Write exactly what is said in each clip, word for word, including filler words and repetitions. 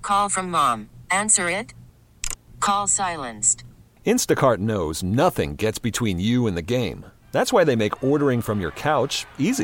Call from mom. Answer it. Call silenced. Instacart knows nothing gets between you and the game. That's why they make ordering from your couch easy.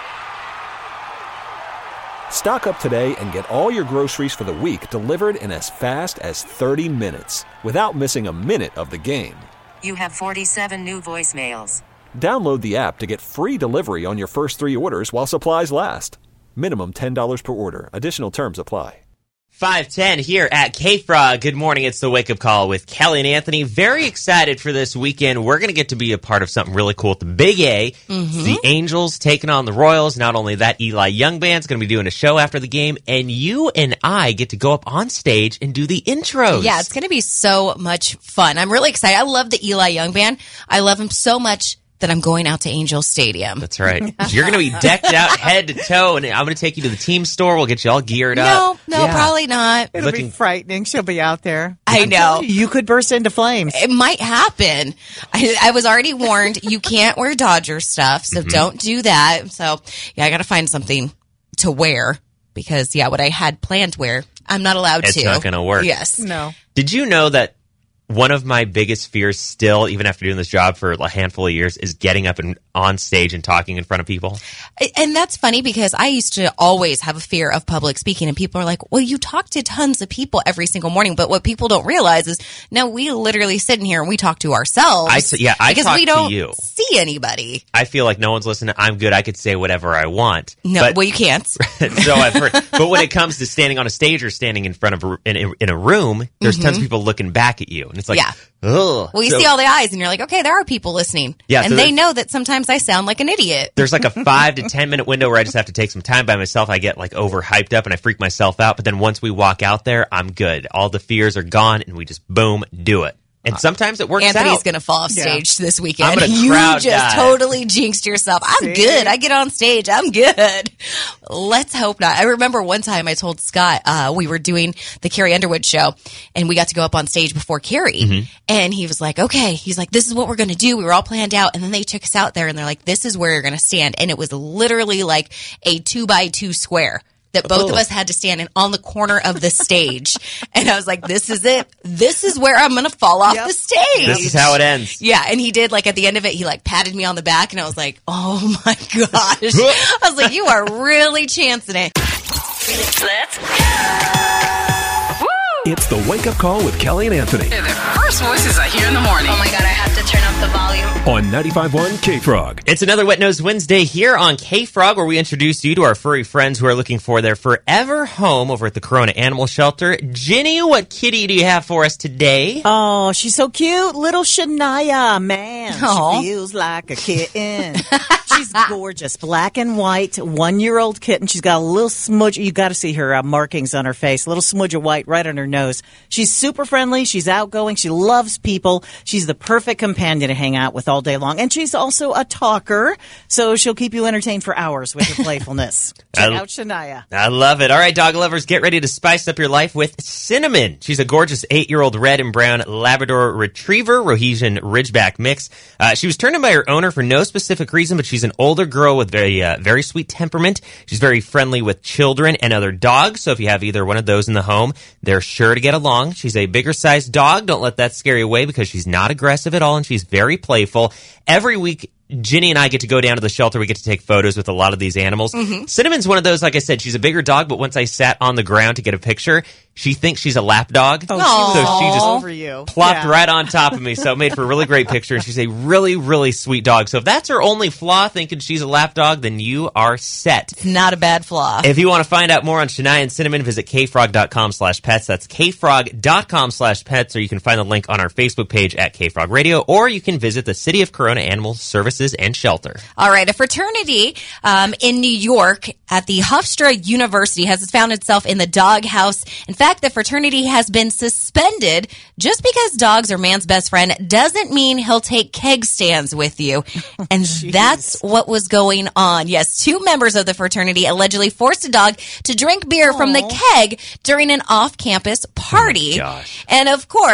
Stock up today and get all your groceries for the week delivered in as fast as thirty minutes without missing a minute of the game. You have forty-seven new voicemails. Download the app to get free delivery on your first three orders while supplies last. Minimum ten dollars per order. Additional terms apply. five ten here at K-Frog. Good morning. It's the Wake Up Call with Kelly and Anthony. Very excited for this weekend. We're going to get to be a part of something really cool at the Big A. Mm-hmm. The Angels taking on the Royals. Not only that, Eli Young Band's going to be doing a show after the game, and you and I get to go up on stage and do the intros. Yeah, it's going to be so much fun. I'm really excited. I love the Eli Young Band. I love him so much that I'm going out to Angel Stadium. That's right. You're going to be decked out head to toe, and I'm going to take you to the team store. We'll get you all geared up. No, no, yeah. Probably not. It'll Looking... be frightening. She'll be out there. I know. You could burst into flames. It might happen. I, I was already warned, you can't wear Dodger stuff, so mm-hmm. don't do that. So, yeah, I got to find something to wear because, yeah, what I had planned to wear, I'm not allowed it's to. It's not going to work. Yes. No. Did you know that one of my biggest fears still, even after doing this job for a handful of years, is getting up and on stage and talking in front of people? And that's funny because I used to always have a fear of public speaking, and people are like, well, you talk to tons of people every single morning. But what people don't realize is, no, we literally sit in here and we talk to ourselves. I t- yeah, I because talk we don't to you. see anybody. I feel like no one's listening. I'm good. I could say whatever I want. No, but, well, you can't. So I've heard. But when it comes to standing on a stage or standing in front of a, in, a, in a room, there's mm-hmm. tons of people looking back at you. And it's like, yeah. ugh. Well, you so, see all the eyes and you're like, okay, there are people listening. Yeah, and so they know that sometimes I sound like an idiot. There's like a five to ten minute window where I just have to take some time by myself. I get like overhyped up and I freak myself out. But then once we walk out there, I'm good. All the fears are gone and we just boom, do it. And sometimes it works Anthony's out. going to fall off stage yeah. this weekend. I'm gonna you crowd just dive. totally jinxed yourself. I'm See? good. I get on stage. I'm good. Let's hope not. I remember one time I told Scott, uh, we were doing the Carrie Underwood show and we got to go up on stage before Carrie. Mm-hmm. And he was like, okay. He's like, this is what we're going to do. We were all planned out. And then they took us out there and they're like, this is where you're going to stand. And it was literally like a two by two square that both oh. of us had to stand in on the corner of the stage. And I was like, this is it. This is where I'm going to fall off yep. the stage. This is how it ends. Yeah. And he did, like, at the end of it, he, like, patted me on the back. And I was like, oh, my gosh. I was like, you are really chancing it. Let's go. It's the Wake Up Call with Kelly and Anthony. They're the first voices I hear in the morning. Oh, my God. I have to turn up the volume. On ninety-five point one K-Frog. It's another Wet Nose Wednesday here on K-Frog, where we introduce you to our furry friends who are looking for their forever home over at the Corona Animal Shelter. Ginny, what kitty do you have for us today? Oh, she's so cute. Little Shania, man. Aww. She feels like a kitten. She's gorgeous. Black and white, one-year-old kitten. She's got a little smudge. You got to see her uh, markings on her face. A little smudge of white right on her nose. She's super friendly. She's outgoing. She loves people. She's the perfect companion to hang out with all day long. And she's also a talker, so she'll keep you entertained for hours with her playfulness. Check I, out Shania. I love it. All right, dog lovers, get ready to spice up your life with Cinnamon. She's a gorgeous eight-year-old red and brown Labrador Retriever Rhodesian Ridgeback mix. Uh, she was turned in by her owner for no specific reason, but she's an older girl with very, uh, very sweet temperament. She's very friendly with children and other dogs, so if you have either one of those in the home, they're sure to get along. She's a bigger-sized dog. Don't let that scare you away because she's not aggressive at all, and she's very playful. Every week, Ginny and I get to go down to the shelter. We get to take photos with a lot of these animals. Mm-hmm. Cinnamon's one of those, like I said, she's a bigger dog, but once I sat on the ground to get a picture, she thinks she's a lap dog. Oh, so she just over you. plopped yeah. right on top of me. So it made for a really great picture. And she's a really, really sweet dog. So if that's her only flaw, thinking she's a lap dog, then you are set. It's not a bad flaw. If you want to find out more on Shania and Cinnamon, visit kfrog.com slash pets. That's kfrog.com slash pets, or you can find the link on our Facebook page at KFrog Radio, or you can visit the City of Corona Animal Services and Shelter. All right. A fraternity um, in New York at the Hofstra University has found itself in the doghouse. In fact, the fraternity has been suspended. Just because dogs are man's best friend doesn't mean he'll take keg stands with you. And that's what was going on. Yes, two members of the fraternity allegedly forced a dog to drink beer Aww. From the keg during an off-campus party. Oh my gosh. And of course,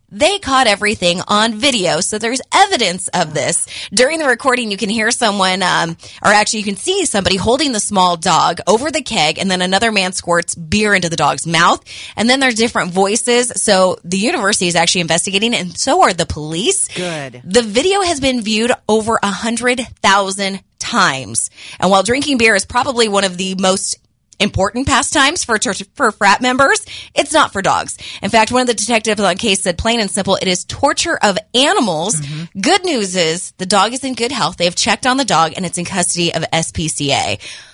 they caught everything on video. So there's evidence of this. During the recording, you can hear someone, um, or actually you can see somebody holding the small dog over the keg, and then another man squirts beer into the dog's mouth. And then there's different voices. So the university is actually investigating, and so are the police. Good. The video has been viewed over a hundred thousand times. And while drinking beer is probably one of the most important pastimes for for frat members, it's not for dogs. In fact, one of the detectives on case said, plain and simple, it is torture of animals. Mm-hmm. Good news is the dog is in good health. They've checked on the dog, and it's in custody of S P C A.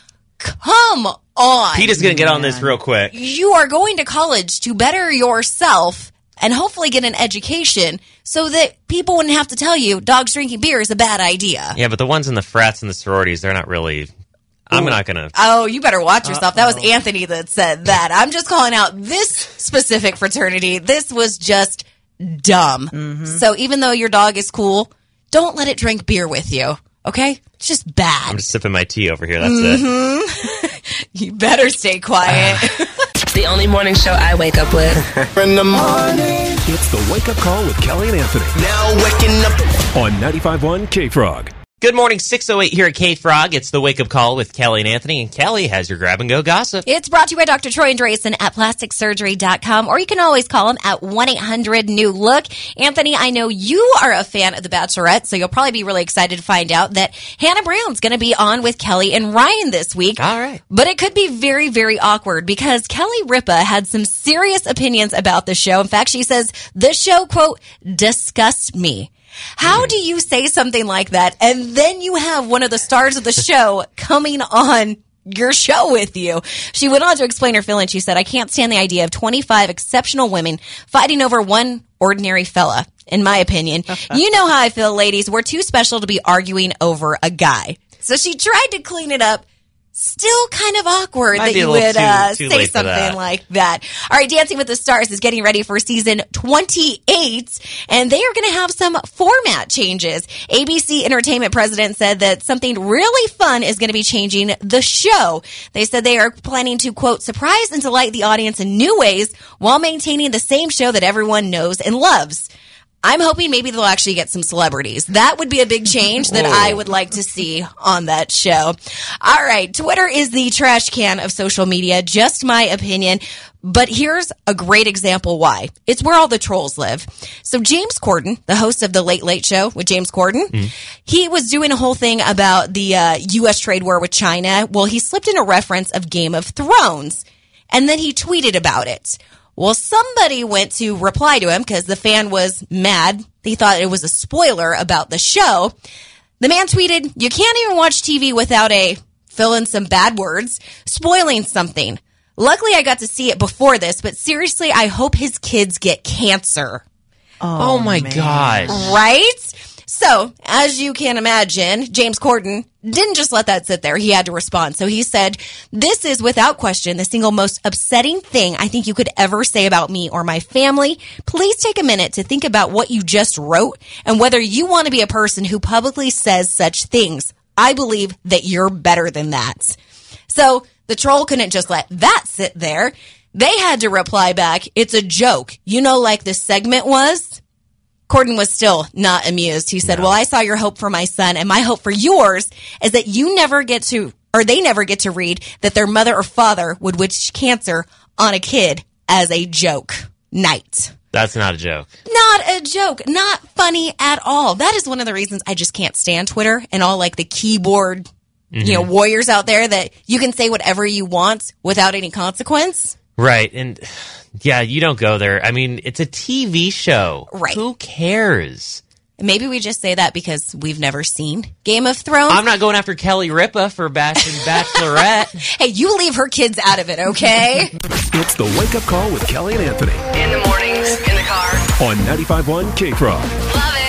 Come on. Pete is going to get on this real quick. You are going to college to better yourself and hopefully get an education so that people wouldn't have to tell you dogs drinking beer is a bad idea. Yeah, but the ones in the frats and the sororities, they're not really... I'm Ooh. not going to... Oh, you better watch yourself. Uh-oh. That was Anthony that said that. I'm just calling out this specific fraternity. This was just dumb. Mm-hmm. So even though your dog is cool, don't let it drink beer with you, okay? It's just bad. I'm just sipping my tea over here. That's mm-hmm. it. You better stay quiet. The only morning show I wake up with. In the morning. It's the Wake Up Call with Kelly and Anthony. Now waking up on ninety-five point one K-Frog. Good morning, six oh eight here at K-Frog. It's the Wake Up Call with Kelly and Anthony, and Kelly has your grab-and-go gossip. It's brought to you by Doctor Troy Andreessen at plastic surgery dot com, or you can always call him at one eight hundred new look. Anthony, I know you are a fan of The Bachelorette, so you'll probably be really excited to find out that Hannah Brown's going to be on with Kelly and Ryan this week. All right. But it could be very, very awkward because Kelly Ripa had some serious opinions about the show. In fact, she says, the show, quote, disgusts me. How do you say something like that, and then you have one of the stars of the show coming on your show with you? She went on to explain her feelings. She said, I can't stand the idea of twenty-five exceptional women fighting over one ordinary fella, in my opinion. You know how I feel, ladies. We're too special to be arguing over a guy. So she tried to clean it up. Still kind of awkward Might that you would would too, uh, too say late for something that. like that. All right, Dancing with the Stars is getting ready for season twenty-eight, and they are going to have some format changes. A B C Entertainment president said that something really fun is going to be changing the show. They said they are planning to, quote, surprise and delight the audience in new ways while maintaining the same show that everyone knows and loves. I'm hoping maybe they'll actually get some celebrities. That would be a big change that I would like to see on that show. All right. Twitter is the trash can of social media. Just my opinion. But here's a great example why. It's where all the trolls live. So James Corden, the host of The Late Late Show with James Corden, mm. he was doing a whole thing about the uh, U S trade war with China. Well, he slipped in a reference of Game of Thrones, and then he tweeted about it. Well, somebody went to reply to him because the fan was mad. He thought it was a spoiler about the show. The man tweeted, you can't even watch T V without a, fill in some bad words, spoiling something. Luckily, I got to see it before this, but seriously, I hope his kids get cancer. Oh, oh my man. gosh. Right? So, as you can imagine, James Corden didn't just let that sit there. He had to respond. So he said, this is without question the single most upsetting thing I think you could ever say about me or my family. Please take a minute to think about what you just wrote and whether you want to be a person who publicly says such things. I believe that you're better than that. So the troll couldn't just let that sit there. They had to reply back, it's a joke. You know, like this segment was? Corden was still not amused. He said, no. well, I saw your hope for my son, and my hope for yours is that you never get to, or they never get to read that their mother or father would wish cancer on a kid as a joke night. That's not a joke. Not a joke. Not funny at all. That is one of the reasons I just can't stand Twitter and all like the keyboard, mm-hmm. you know, warriors out there that you can say whatever you want without any consequence. Right. And yeah, you don't go there. I mean, it's a T V show. Right. Who cares? Maybe we just say that because we've never seen Game of Thrones. I'm not going after Kelly Ripa for Bash and Bachelorette. Hey, you leave her kids out of it, okay? It's the Wake Up Call with Kelly and Anthony. In the mornings, in the car. On ninety-five point one K-Frog. Love it.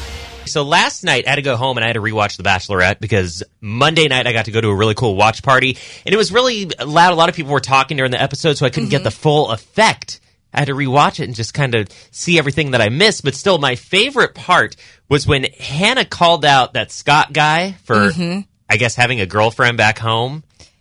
So last night, I had to go home and I had to rewatch The Bachelorette because Monday night I got to go to a really cool watch party. And it was really loud. A lot of people were talking during the episode, so I couldn't mm-hmm. get the full effect. I had to rewatch it and just kind of see everything that I missed. But still, my favorite part was when Hannah called out that Scott guy for, mm-hmm. I guess, having a girlfriend back home.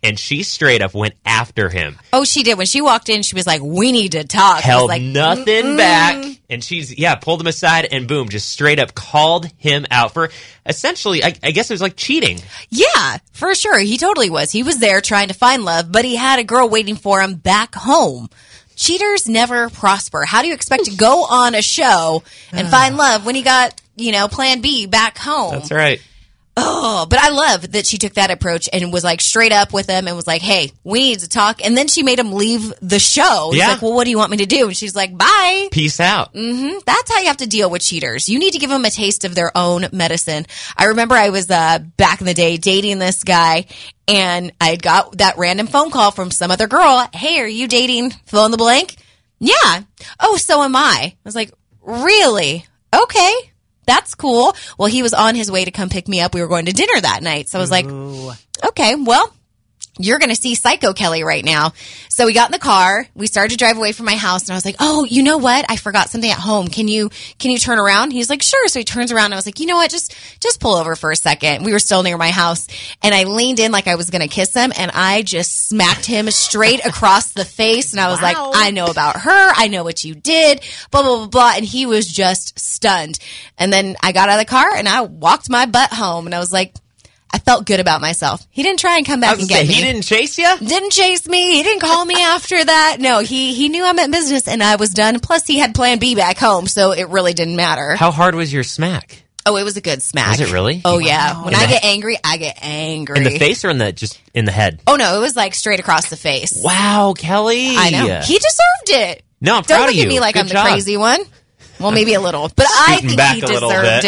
and she straight up went after him. Oh, she did. When she walked in, she was like, we need to talk. Held like, nothing Mm-mm. back. And she's, yeah, pulled him aside and boom, just straight up called him out for essentially, I, I guess it was like cheating. Yeah, for sure. He totally was. He was there trying to find love, but he had a girl waiting for him back home. Cheaters never prosper. How do you expect to go on a show and find love when he got, you know, plan B back home? That's right. Oh, but I love that she took that approach and was like straight up with him and was like, hey, we need to talk. And then she made him leave the show. He's yeah. like, well, what do you want me to do? And she's like, bye. Peace out. Mm-hmm. That's how you have to deal with cheaters. You need to give them a taste of their own medicine. I remember I was uh, back in the day dating this guy, and I got that random phone call from some other girl. Hey, are you dating fill in the blank? Yeah. Oh, so am I. I was like, really? Okay. That's cool. Well, he was on his way to come pick me up. We were going to dinner that night. So I was like, Ooh. okay, well, you're going to see Psycho Kelly right now. So we got in the car. We started to drive away from my house. And I was like, oh, you know what? I forgot something at home. Can you can you turn around? He's like, sure. So he turns around. And I was like, you know what? Just just pull over for a second. We were still near my house. And I leaned in like I was going to kiss him. And I just smacked him straight across the face. And I was wow. like, I know about her. I know what you did. Blah, blah, blah, blah. And he was just stunned. And then I got out of the car and I walked my butt home. And I was like, I felt good about myself. He didn't try and come back and get say, me. He didn't chase you? Didn't chase me. He didn't call me after that. No, he, he knew I meant business and I was done. Plus, he had plan B back home, so it really didn't matter. How hard was your smack? Oh, it was a good smack. Was it really? Oh, yeah. When in I the, get angry, I get angry. In the face or in the just in the head? Oh, no. It was like straight across the face. Wow, Kelly. I know. He deserved it. No, I'm Don't proud of you. Don't look at me like good I'm job. the crazy one. Well, maybe a little. But I think back he a deserved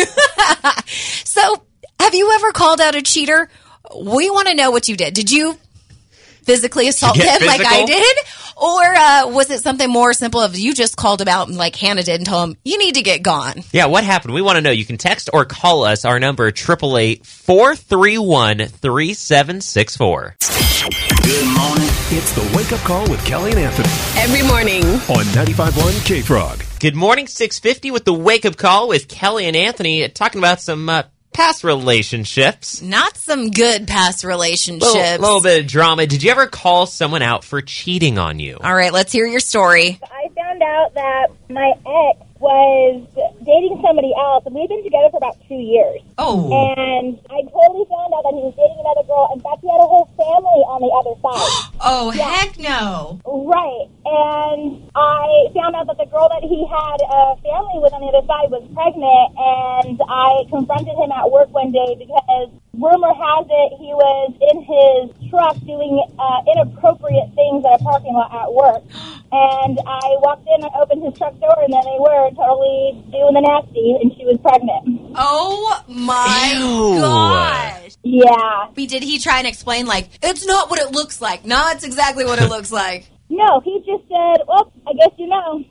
it. So... have you ever called out a cheater? We want to know what you did. Did you physically assault him physical? like I did? Or uh, was it something more simple of you just called him out and like Hannah did and told him, you need to get gone? Yeah, what happened? We want to know. You can text or call us. Our number, eight eight eight, four three one, three seven six four. Good morning. It's the Wake Up Call with Kelly and Anthony. Every morning. On ninety-five point one K-Frog. Good morning, six fifty with the Wake Up Call with Kelly and Anthony. Talking about some... Uh, past relationships. Not some good past relationships. A little, little bit of drama. Did you ever call someone out for cheating on you? All right, let's hear your story. I found out that my ex was dating somebody else, and we've been together for about two years. Oh. And I totally found out that he was dating another girl. In fact, he had a whole family on the other side. Oh, yeah. heck no. Right. And I found out that the girl that he had a family with on the other side was pregnant, and I confronted him at work one day because rumor has it he was in his truck doing uh, inappropriate things at a parking lot at work. And I walked in and opened his truck door, and there they were, totally doing the nasty, and she was pregnant. Oh, my Ew. gosh. Yeah. Did he try and explain, like, it's not what it looks like? No, it's exactly what it looks like. No, he just said, well, I guess you know.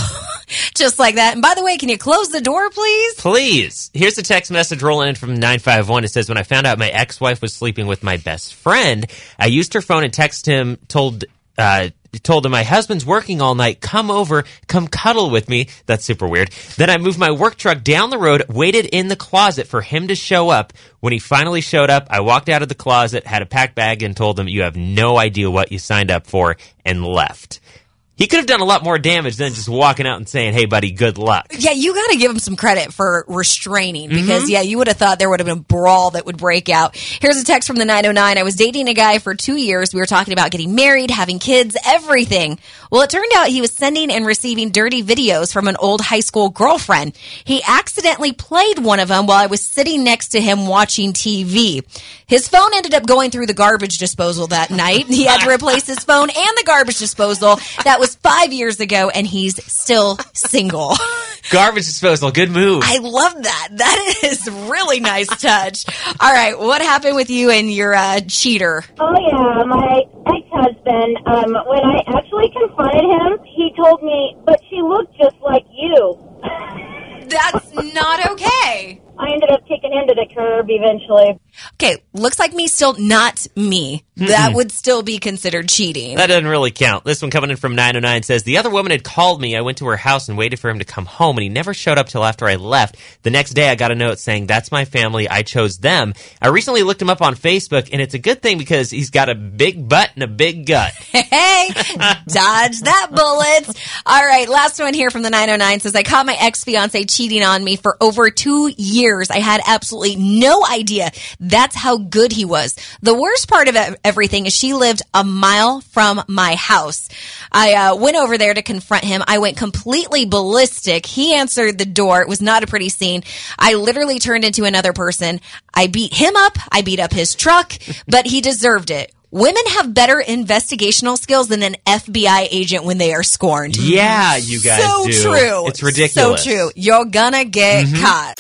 Just like that. And by the way, can you close the door, please? Please. Here's a text message rolling in from nine five one. It says, when I found out my ex-wife was sleeping with my best friend, I used her phone and texted him, told uh, told him my husband's working all night. Come over, come cuddle with me. That's super weird. Then I moved my work truck down the road, waited in the closet for him to show up. When he finally showed up, I walked out of the closet, had a packed bag, and told him, you have no idea what you signed up for, and left. He could have done a lot more damage than just walking out and saying, hey, buddy, good luck. Yeah, you got to give him some credit for restraining because, mm-hmm. yeah, you would have thought there would have been a brawl that would break out. Here's a text from the nine oh nine. I was dating a guy for two years. We were talking about getting married, having kids, everything. Well, it turned out he was sending and receiving dirty videos from an old high school girlfriend. He accidentally played one of them while I was sitting next to him watching T V. His phone ended up going through the garbage disposal that night. He had to replace his phone and the garbage disposal. That was five years ago, and he's still single. Garbage disposal, good move. I love that. That is really nice touch. All right, what happened with you and your uh, cheater? Oh, yeah, my ex-husband, um, when I actually confronted him, he told me, but she looked just like you. That's not okay. I ended up kicking him to the curb eventually. Okay, looks like me still not me. that would still be considered cheating. That doesn't really count. This one coming in from nine oh nine says, the other woman had called me. I went to her house and waited for him to come home, and he never showed up till after I left. The next day, I got a note saying, that's my family. I chose them. I recently looked him up on Facebook, and it's a good thing because he's got a big butt and a big gut. Hey, dodge that bullet. All right, last one here from the nine oh nine says, I caught my ex-fiance cheating on me for over two years. I had absolutely no idea. That's how good he was. The worst part of everything is she lived a mile from my house. I uh, went over there to confront him. I went completely ballistic. He answered the door. It was not a pretty scene. I literally turned into another person. I beat him up. I beat up his truck, but he deserved it. Women have better investigational skills than an F B I agent when they are scorned. Yeah, you guys so do. So true. It's ridiculous. So true. You're gonna get mm-hmm. caught.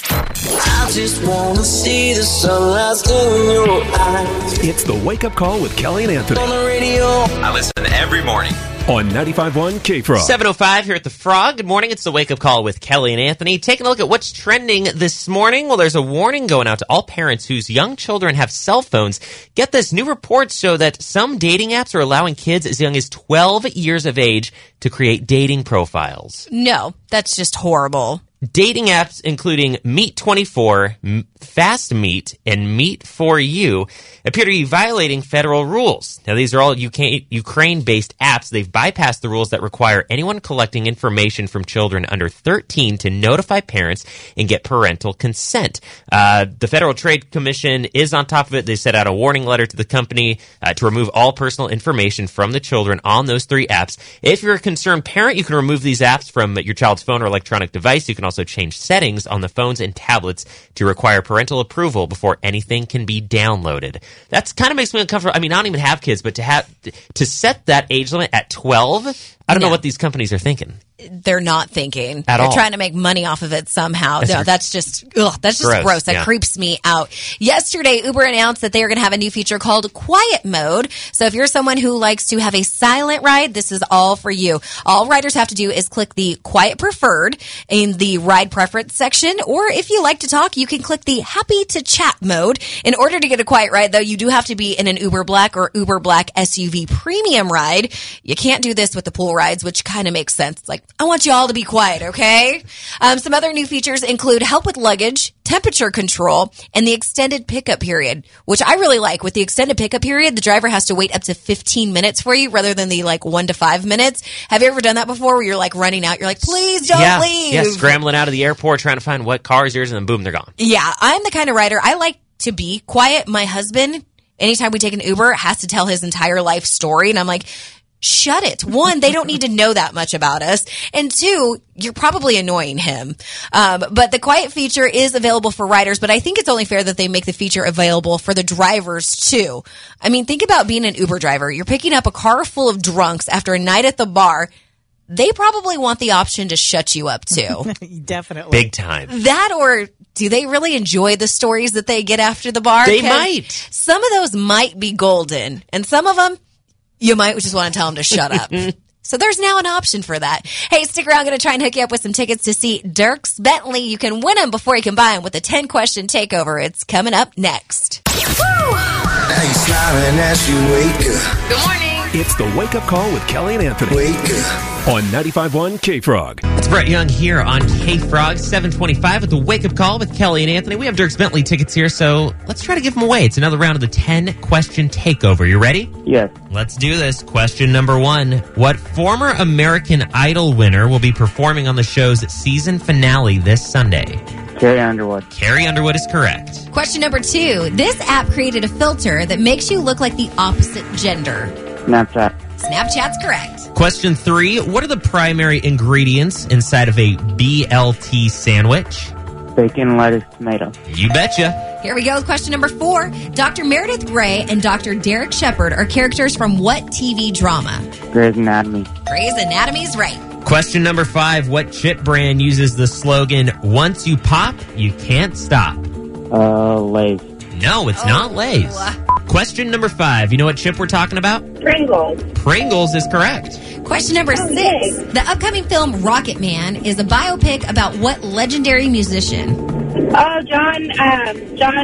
I just want to see the sunrise in your eyes. It's the Wake Up Call with Kelly and Anthony. On the radio. I listen every morning. On ninety-five point one K-Frog. seven oh five here at the Frog. Good morning. It's the Wake Up Call with Kelly and Anthony. Taking a look at what's trending this morning. Well, there's a warning going out to all parents whose young children have cell phones. Get this, new reports show that some dating apps are allowing kids as young as twelve years of age to create dating profiles. No, that's just horrible. Dating apps including Meet twenty-four, Fast Meet, and Meet for You appear to be violating federal rules. Now, these are all U K, Ukraine-based apps. They've bypassed the rules that require anyone collecting information from children under thirteen to notify parents and get parental consent. Uh, the Federal Trade Commission is on top of it. They sent out a warning letter to the company uh, to remove all personal information from the children on those three apps. If you're a concerned parent, you can remove these apps from your child's phone or electronic device. You can also change settings on the phones and tablets to require parental approval before anything can be downloaded. That's kind of makes me uncomfortable. I mean, I don't even have kids, but to have to set that age limit at twelve, I don't no. know what these companies are thinking. They're not thinking. At They're all. trying to make money off of it somehow. That's no, that's just ugh, that's just gross. gross. That yeah. creeps me out. Yesterday, Uber announced that they are going to have a new feature called Quiet Mode. So if you're someone who likes to have a silent ride, this is all for you. All riders have to do is click the Quiet Preferred in the ride preference section, or if you like to talk, you can click the Happy to Chat mode. In order to get a quiet ride, though, you do have to be in an Uber Black or Uber Black S U V premium ride. You can't do this with the pool rides, which kind of makes sense. It's like, I want you all to be quiet, okay? Um, some other new features include help with luggage, temperature control, and the extended pickup period, which I really like. With the extended pickup period, the driver has to wait up to fifteen minutes for you rather than the like one to five minutes. Have you ever done that before where you're like running out? You're like, please don't yeah, leave. Yeah, scrambling out of the airport, trying to find what car is yours, and then boom, they're gone. Yeah, I'm the kind of rider, I like to be quiet. My husband, anytime we take an Uber, has to tell his entire life story, and I'm like, shut it. One, they don't need to know that much about us. And two, you're probably annoying him. Um, but the quiet feature is available for riders, but I think it's only fair that they make the feature available for the drivers too. I mean, think about being an Uber driver. You're picking up a car full of drunks after a night at the bar. They probably want the option to shut you up too. Definitely. Big time. That, or do they really enjoy the stories that they get after the bar? They might. Some of those might be golden, and some of them, you might just want to tell them to shut up. So there's now an option for that. Hey, stick around. I'm going to try and hook you up with some tickets to see Dierks Bentley. You can win them before you can buy them with a ten-question takeover. It's coming up next. Hey, smiling as you wake up. Good morning. It's the Wake Up Call with Kelly and Anthony. Wake up. On ninety-five point one K-Frog. It's Brett Young here on K-Frog, seven twenty-five with the Wake Up Call with Kelly and Anthony. We have Dierks Bentley tickets here, so let's try to give them away. It's another round of the ten-question takeover. You ready? Yes. Let's do this. Question number one. What former American Idol winner will be performing on the show's season finale this Sunday? Carrie Underwood. Carrie Underwood is correct. Question number two. This app created a filter that makes you look like the opposite gender. Snapchat. Snapchat's correct. Question three. What are the primary ingredients inside of a B L T sandwich? Bacon, lettuce, tomato. You betcha. Here we go with question number four. Doctor Meredith Grey and Doctor Derek Shepherd are characters from what T V drama? Grey's Anatomy. Grey's Anatomy's right. Question number five. What chip brand uses the slogan, once you pop, you can't stop? Uh, Lay's. No, it's oh. not Lay's. Question number five. You know what chip we're talking about? Pringles. Pringles is correct. Question number six. The upcoming film Rocket Man is a biopic about what legendary musician? Oh, John, um, John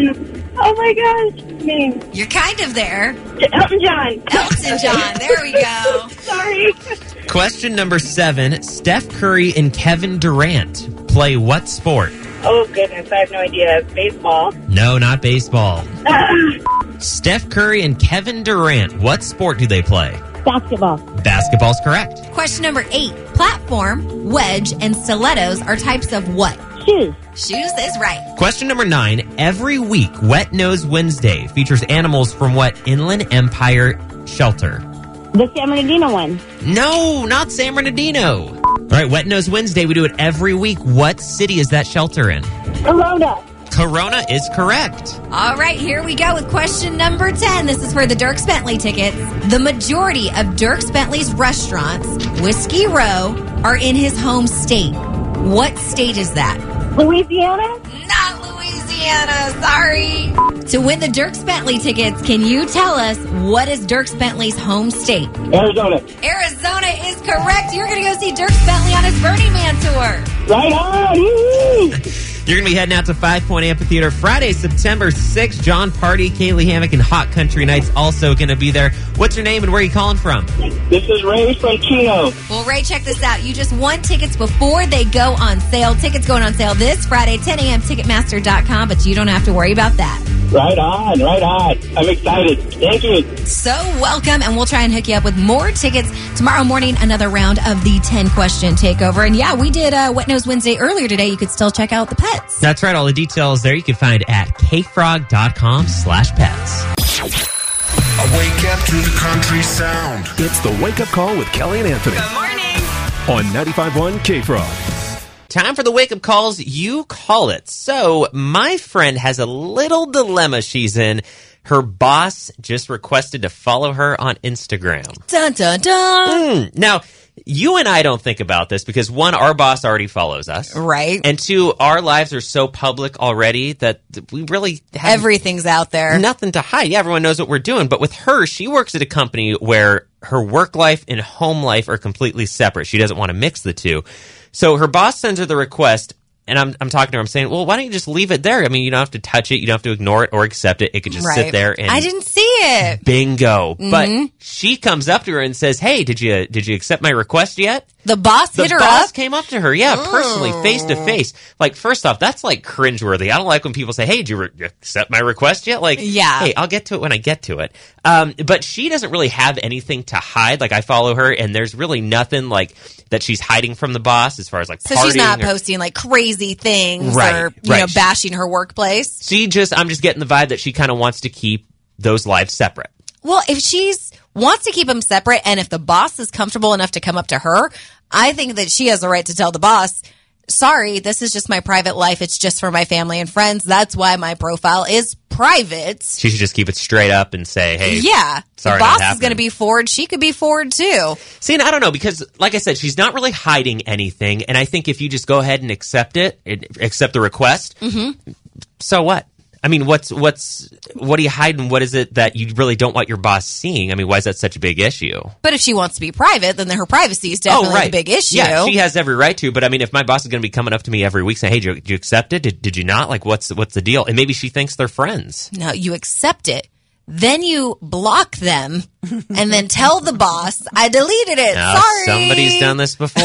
Oh my gosh. Name. You're kind of there. Elton John. Elton John. There we go. Sorry. Question number seven. Steph Curry and Kevin Durant play what sport? Oh, goodness. I have no idea. Baseball. No, not baseball. Uh, Steph Curry and Kevin Durant, what sport do they play? basketball. Basketball's correct. Question number eight. Platform, wedge, and stilettos are types of what? Shoes. Shoes is right. Question number nine. Every week, Wet Nose Wednesday features animals from what Inland Empire shelter? The San Bernardino one. No, not San Bernardino. All right, Wet Nose Wednesday, we do it every week. What city is that shelter in? Corona. Corona is correct. All right, here we go with question number ten. This is for the Dierks Bentley tickets. The majority of Dierks Bentley's restaurants, Whiskey Row, are in his home state. What state is that? Louisiana? Not Louisiana, sorry. To win the Dierks Bentley tickets, can you tell us what is Dierks Bentley's home state? Arizona. Arizona is correct. You're going to go see Dierks Bentley on his Burning Man tour. Right on! Woo! You're going to be heading out to Five Point Amphitheater Friday, September sixth. John Party, Kaylee Hammock, and Hot Country Nights also going to be there. What's your name and where are you calling from? This is Ray from Chino. Well, Ray, check this out. You just won tickets before they go on sale. Tickets going on sale this Friday, ten a.m. Ticketmaster dot com, but you don't have to worry about that. Right on, right on. I'm excited. Thank you. So welcome, and we'll try and hook you up with more tickets tomorrow morning, another round of the ten-question takeover. And yeah, we did uh, Wet Nose Wednesday earlier today. You could still check out the pets. That's right. All the details there you can find at kfrog.com slash pets. I wake up to the country sound. It's the Wake Up Call with Kelly and Anthony. Good morning. On ninety-five point one K-Frog. Time for the wake-up calls. You call it. So my friend has a little dilemma she's in. Her boss just requested to follow her on Instagram. Dun, dun, dun. Mm. Now, you and I don't think about this because, one, our boss already follows us. Right. And two, our lives are so public already that we really have everything's out there. Nothing to hide. Yeah, everyone knows what we're doing. But with her, she works at a company where her work life and home life are completely separate. She doesn't want to mix the two. So her boss sends her the request, and I'm I'm talking to her. I'm saying, well, why don't you just leave it there? I mean, you don't have to touch it. You don't have to ignore it or accept it. It could just right. sit there. And I didn't see it. Bingo. Mm-hmm. But she comes up to her and says, hey, did you did you accept my request yet? The boss the hit her boss up? came up to her, yeah, oh. personally, face to face. Like, first off, that's like cringeworthy. I don't like when people say, hey, did you re- accept my request yet? Like, yeah. hey, I'll get to it when I get to it. Um, but she doesn't really have anything to hide. Like, I follow her, and there's really nothing like that she's hiding from the boss as far as like so partying. She's not or, posting like crazy things right, or, you right. know, bashing her workplace. She just, I'm just getting the vibe that she kind of wants to keep those lives separate. Well, if she's wants to keep them separate, and if the boss is comfortable enough to come up to her, I think that she has the right to tell the boss, sorry, this is just my private life. It's just for my family and friends. That's why my profile is private. She should just keep it straight up and say, hey, yeah, sorry, the boss is going to be forward. She could be forward too. See, and I don't know, because like I said, she's not really hiding anything. And I think if you just go ahead and accept it, accept the request, mm-hmm. so what? I mean, what's what's what are you hiding? What is it that you really don't want your boss seeing? I mean, why is that such a big issue? But if she wants to be private, then her privacy is definitely oh, right. a big issue. Yeah, she has every right to. But I mean, if my boss is going to be coming up to me every week saying, "Hey, did you, did you accept it? Did, did you not? Like, what's what's the deal?" And maybe she thinks they're friends. No, you accept it. Then you block them and then tell the boss, I deleted it. No, Sorry. Somebody's done this before.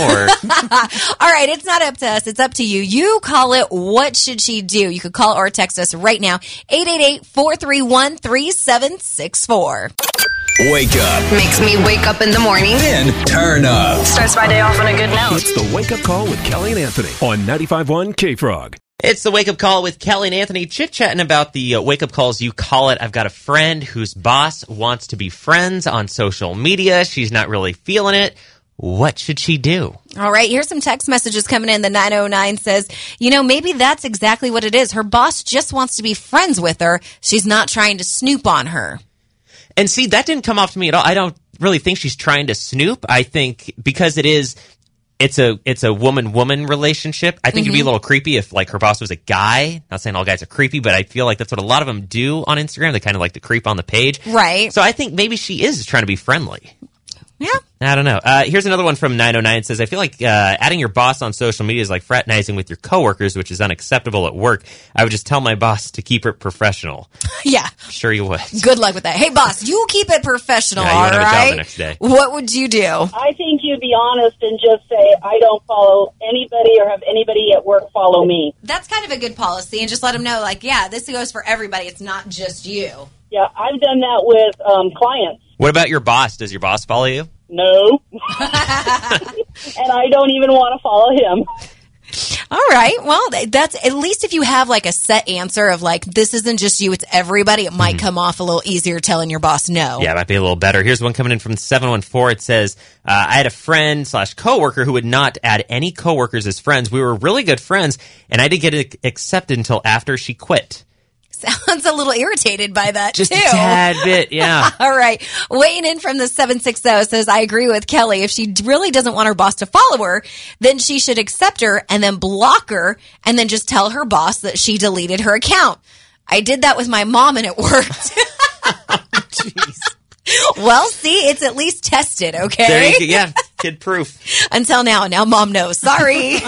All right, it's not up to us. It's up to you. You call it. What should she do? You could call or text us right now. eight eight eight, four three one, three seven six four. Wake up. Makes me wake up in the morning. Then turn up. Starts my day off on a good note. It's the Wake Up Call with Kelly and Anthony on ninety-five point one K-Frog. It's the Wake Up Call with Kelly and Anthony, chit-chatting about the uh, Wake Up Calls you call it. I've got a friend whose boss wants to be friends on social media. She's not really feeling it. What should she do? All right, here's some text messages coming in. The nine oh nine says, you know, maybe that's exactly what it is. Her boss just wants to be friends with her. She's not trying to snoop on her. And see, that didn't come off to me at all. I don't really think she's trying to snoop. I think because it is... It's a it's a woman-woman relationship. I think mm-hmm. it'd be a little creepy if, like, her boss was a guy. Not saying all guys are creepy, but I feel like that's what a lot of them do on Instagram. They kind of like to creep on the page. Right. So I think maybe she is trying to be friendly. Yeah. I don't know. Uh, here's another one from nine oh nine. It says, I feel like uh, adding your boss on social media is like fraternizing with your coworkers, which is unacceptable at work. I would just tell my boss to keep it professional. Yeah. Sure you would. Good luck with that. Hey, boss, you keep it professional, Yeah, you all won't have a job right? the next day. What would you do? I think you'd be honest and just say, I don't follow anybody or have anybody at work follow me. That's kind of a good policy, and just let them know, like, yeah, this goes for everybody. It's not just you. Yeah, I've done that with um, clients. What about your boss? Does your boss follow you? No. And I don't even want to follow him. All right. Well, that's at least if you have like a set answer of like, this isn't just you, it's everybody, it might mm-hmm. come off a little easier telling your boss no. Yeah, it might be a little better. Here's one coming in from seven one four. It says, uh, I had a friend slash coworker who would not add any coworkers as friends. We were really good friends, and I didn't get accepted until after she quit. Sounds a little irritated by that, Just too. Just a tad bit, yeah. All right. Weighing in from the seven six zero says, I agree with Kelly. If she really doesn't want her boss to follow her, then she should accept her and then block her and then just tell her boss that she deleted her account. I did that with my mom and it worked. Jeez. Well, see, it's at least tested, okay? There you go. Yeah, kid proof. Until now. Now mom knows. Sorry.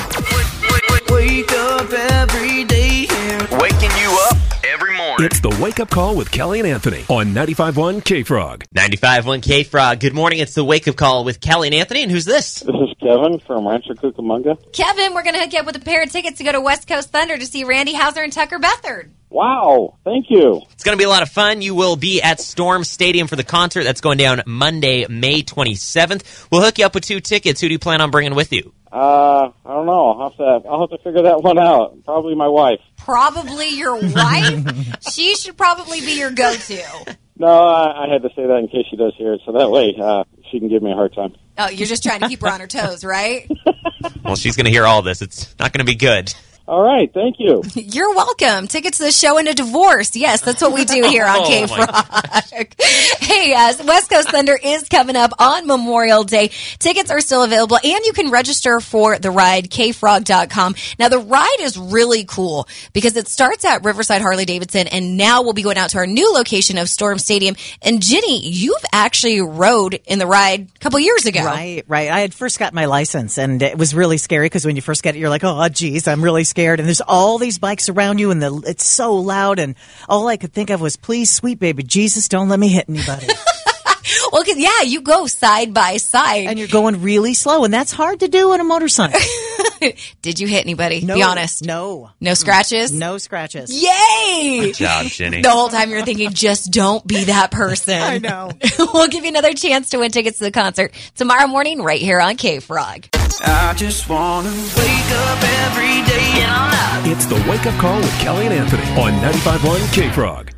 Wake up every day here. Waking you up every morning. It's the Wake Up Call with Kelly and Anthony on ninety-five point one K-Frog. ninety-five point one K-Frog. Good morning. It's the Wake Up Call with Kelly and Anthony. And who's this? This is Kevin from Rancho Cucamonga. Kevin, we're going to hook you up with a pair of tickets to go to West Coast Thunder to see Randy Houser and Tucker Beathard. Wow. Thank you. It's going to be a lot of fun. You will be at Storm Stadium for the concert. That's going down Monday, May twenty-seventh. We'll hook you up with two tickets. Who do you plan on bringing with you? Uh, I don't know. I'll have to, I'll have to figure that one out. Probably my wife. Probably your wife? She should probably be your go-to. No, I, I had to say that in case she does hear it, so that way uh, she can give me a hard time. Oh, you're just trying to keep her on her toes, right? Well, she's going to hear all this. It's not going to be good. All right, thank you. You're welcome. Tickets to the show and a divorce. Yes, that's what we do here on oh, K-Frog. Hey, uh, West Coast Thunder is coming up on Memorial Day. Tickets are still available, and you can register for the ride, K frog dot com. Now, the ride is really cool because it starts at Riverside Harley-Davidson, and now we'll be going out to our new location of Storm Stadium. And, Jenny, you've actually rode in the ride a couple years ago. Right, right. I had first got my license, and it was really scary because when you first get it, you're like, oh, geez, I'm really scared. And there's all these bikes around you, and the, it's so loud. And all I could think of was, please, sweet baby Jesus, don't let me hit anybody. Well, cause, yeah, you go side by side. And you're going really slow, and that's hard to do on a motorcycle. Did you hit anybody? No, Be honest. No. No scratches? No scratches. Yay! Good job, Jenny. The whole time you're thinking, just don't be that person. I know. We'll give you another chance to win tickets to the concert tomorrow morning right here on K-Frog. I just want to wake up every day. Get on up. It's the Wake Up Call with Kelly and Anthony on ninety-five point one K-Frog.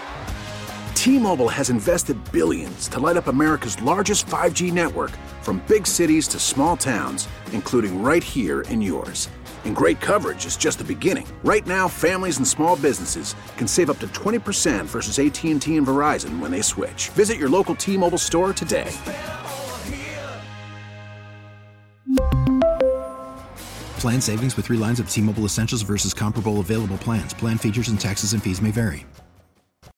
T-Mobile has invested billions to light up America's largest five G network, from big cities to small towns, including right here in yours. And great coverage is just the beginning. Right now, families and small businesses can save up to twenty percent versus A T and T and Verizon when they switch. Visit your local T-Mobile store today. Plan savings with three lines of T-Mobile Essentials versus comparable available plans. Plan features and taxes and fees may vary.